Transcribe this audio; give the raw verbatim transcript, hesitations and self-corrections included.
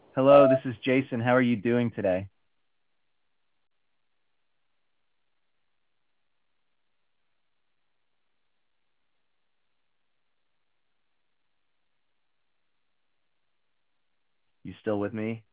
Hello, this is Jason. How are you doing today? You still with me?